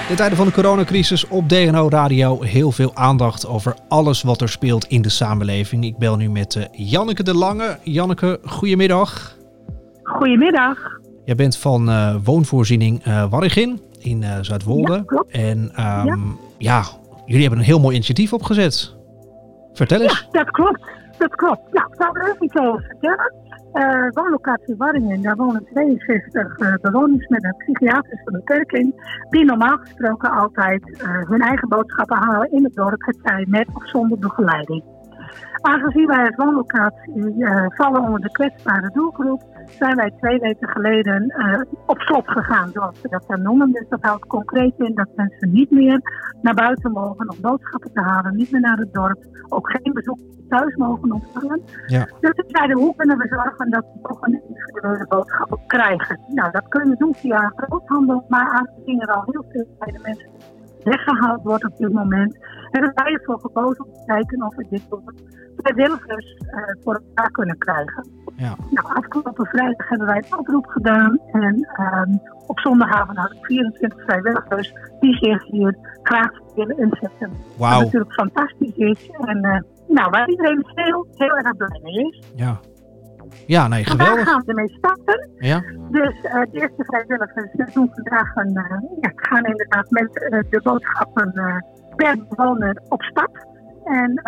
In tijden van de coronacrisis op DNO Radio heel veel aandacht over alles wat er speelt in de samenleving. Ik bel nu met Janneke de Lange. Janneke, goedemiddag. Goedemiddag. Jij bent van woonvoorziening Warregin in Zuidwolde. Ja, klopt. En jullie hebben een heel mooi initiatief opgezet. Vertel eens. Ja, dat klopt. Nou, ik zou er even iets over vertellen. Woonlocatie Warringen, daar wonen 62 bewoners met een psychiatrische beperking, die normaal gesproken altijd hun eigen boodschappen halen in het dorp, het zij met of zonder begeleiding. Aangezien wij als woonlocatie vallen onder de kwetsbare doelgroep, zijn wij 2 weken geleden op slot gegaan, zoals we dat dan noemen. Dus dat houdt concreet in dat mensen niet meer naar buiten mogen om boodschappen te halen, niet meer naar het dorp, ook geen bezoek thuis mogen ontvangen. Ja. Dus we zeiden, hoe kunnen we zorgen dat we toch een individuele boodschap krijgen? Nou, dat kun je doen via een groothandel, maar aangezien er al heel veel bij de mensen weggehaald wordt op dit moment, hebben wij ervoor gekozen om te kijken of we dit door vrijwilligers voor elkaar kunnen krijgen. Ja. Nou, afgelopen vrijdag hebben wij een oproep gedaan en op zondagavond hadden we 24 vrijwilligers die zich hier graag willen inzetten. Wauw. Wat natuurlijk fantastisch is en waar iedereen heel erg blij mee is. Ja. Ja, nee, geweldig. Vandaag gaan we ermee starten. Ja. Dus de eerste vrijwilligers doen vandaag gaan inderdaad met de boodschappen per bewoner op stap. En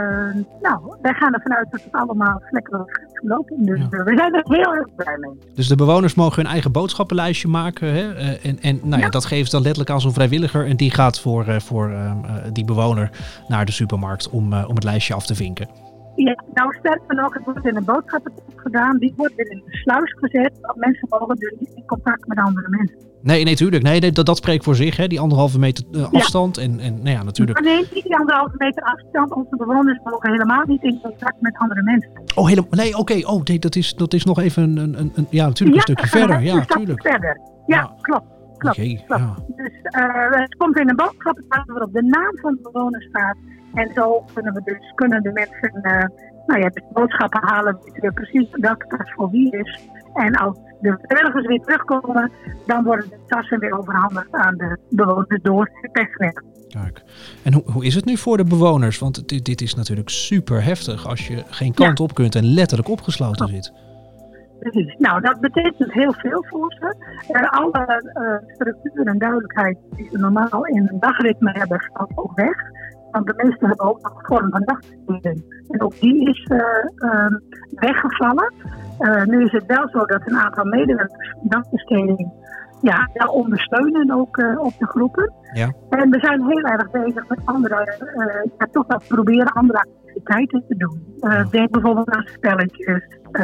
wij gaan ervan uit dat het allemaal lekker gaat lopen. Dus we zijn er heel erg blij mee. Dus de bewoners mogen hun eigen boodschappenlijstje maken. Hè? En dat geven ze dan letterlijk aan zo'n vrijwilliger. En die gaat voor die bewoner naar de supermarkt om het lijstje af te vinken. Ja, nou sterker nog, het wordt in een boodschappentas gedaan. Die wordt weer in de sluis gezet. Want mensen mogen dus niet in contact met andere mensen. Nee, tuurlijk. Nee, dat spreekt voor zich, hè? Die 1,5 meter afstand. Ja. En natuurlijk. Maar nee, niet die 1,5 meter afstand. Onze bewoners mogen helemaal niet in contact met andere mensen. Oh, helemaal. Nee, oké. Oh, nee, dat is nog even een stukje verder. Ja, natuurlijk. Verder. Ja, klopt. Okay, ja. Dus het komt in een boodschappentas waarop de naam van de bewoner staat. En zo kunnen de mensen de boodschappen halen, weten we precies welke tas voor wie is. En als de vrijwilligers weer terugkomen, dan worden de tassen weer overhandigd aan de bewoners door het personeel. Kijk. En hoe is het nu voor de bewoners? Want dit is natuurlijk super heftig als je geen kant op kunt en letterlijk opgesloten zit. Precies. Nou, dat betekent heel veel voor ze. Alle structuur en duidelijkheid die ze normaal in een dagritme hebben, valt ook weg. Want de meesten hebben ook nog een vorm van dagbesteding. En ook die is weggevallen. Nu is het wel zo dat een aantal medewerkers van dagbesteding wel ondersteunen ook op de groepen. Ja. En we zijn heel erg bezig met toch wel proberen andere activiteiten te doen. Denk bijvoorbeeld aan spelletjes.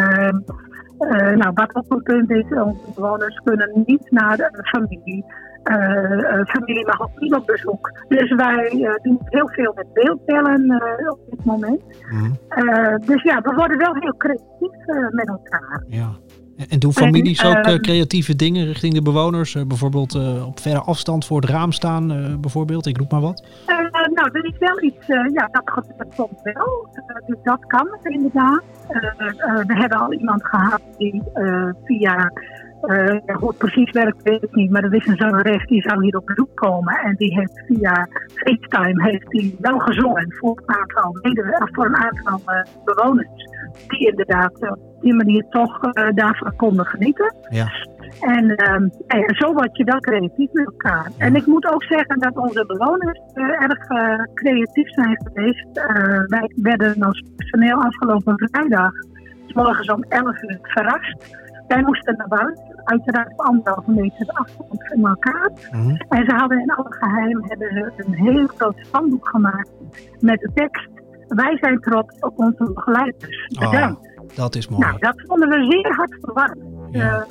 Wat ook een punt is, onze bewoners kunnen niet naar de familie. Familie mag ook niet op bezoek. Dus wij doen heel veel met beeldbellen op dit moment. We worden wel heel creatief met elkaar. Ja. En doen families ook creatieve dingen richting de bewoners? Bijvoorbeeld op verre afstand voor het raam staan, bijvoorbeeld? Ik roep maar wat. Dat is wel iets, dat komt wel. Dus dat kan inderdaad. We hebben al iemand gehad die via... hoe het precies werkt, weet ik niet. Maar er is een zangeres die zou hier op bezoek komen. En die heeft via FaceTime wel gezongen voor een aantal bewoners. Die inderdaad op die manier toch daarvan konden genieten. Ja. En zo word je wel creatief met elkaar. Ja. En ik moet ook zeggen dat onze bewoners erg creatief zijn geweest. Wij werden als personeel afgelopen vrijdag 's morgens om 11 uur verrast. Wij moesten naar buiten, uiteraard op 1,5 meter afstand van elkaar. Mm-hmm. En ze hadden in alle geheim een heel groot spandoek gemaakt met de tekst: wij zijn trots op onze begeleiders. Bedankt. Dat is mooi. Nou, dat vonden we zeer hartverwarmend. Ja.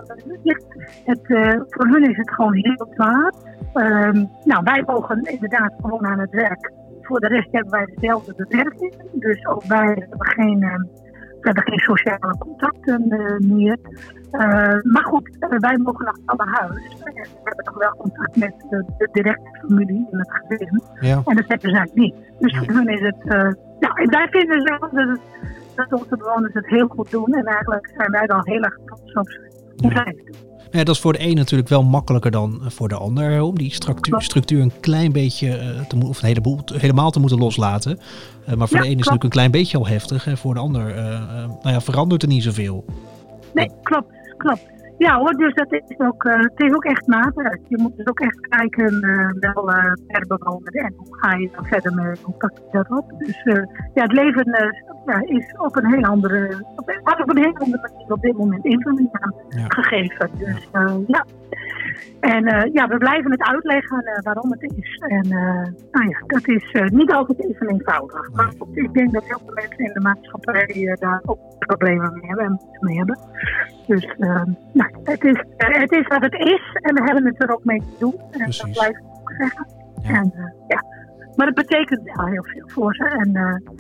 Voor hun is het gewoon heel zwaar. Wij mogen inderdaad gewoon aan het werk. Voor de rest hebben wij dezelfde beperking. Dus ook wij hebben geen sociale contacten meer. Maar goed, wij mogen nog alle huis. We hebben nog wel contact met de directe familie in het gezin. Ja. En dat hebben zij niet. Dus voor hun is het... wij vinden zelf dat onze bewoners het heel goed doen. En eigenlijk zijn wij dan heel erg trots op ze. Ja, dat is voor de een natuurlijk wel makkelijker dan voor de ander. Om die structuur een klein beetje of helemaal te moeten loslaten. Maar voor de een is het natuurlijk een klein beetje al heftig. En voor de ander verandert er niet zoveel. Nee, klopt. Ja hoor, dus dat is ook, het is ook echt matig. Je moet dus ook echt kijken per bewoner en hoe ga je dan verder mee, hoe pak je dat op. Dus het leven is op een heel andere manier op dit moment invulling aan gegeven. Dus En we blijven het uitleggen waarom het is. En dat is niet altijd even eenvoudig. Maar ik denk dat heel veel mensen in de maatschappij daar ook problemen mee hebben en moeten mee hebben. Dus het is wat het is en we hebben het er ook mee te doen. En dat blijf ik ook zeggen. Ja. En, maar het betekent wel heel veel voor ze. En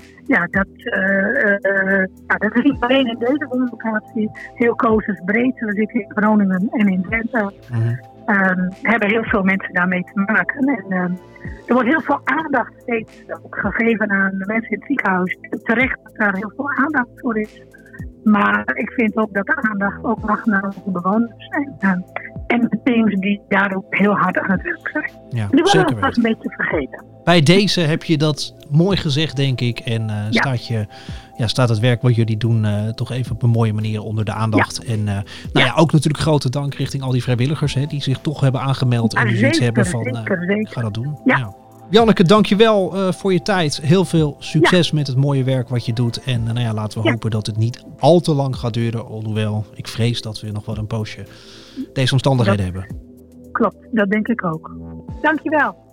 dat is niet alleen in deze woonlocatie. Heel Kozes breed. We zitten in Groningen en in Drenthe. Hebben heel veel mensen daarmee te maken. En er wordt heel veel aandacht steeds ook gegeven aan de mensen in het ziekenhuis. Terecht dat daar heel veel aandacht voor is. Maar ik vind ook dat de aandacht ook mag naar onze bewoners en de teams die daar ook heel hard aan het werk zijn. Ja, die worden ook vast een beetje vergeten. Bij deze heb je dat mooi gezegd, denk ik. En staat het werk wat jullie doen toch even op een mooie manier onder de aandacht. Ja. En ook natuurlijk grote dank richting al die vrijwilligers die zich toch hebben aangemeld. En die zoiets hebben van, ik ga dat doen. Ja. Ja. Janneke, dankjewel voor je tijd. Heel veel succes met het mooie werk wat je doet. En laten we hopen dat het niet al te lang gaat duren. Alhoewel, ik vrees dat we nog wel een poosje deze omstandigheden hebben. Klopt, dat denk ik ook. Dankjewel.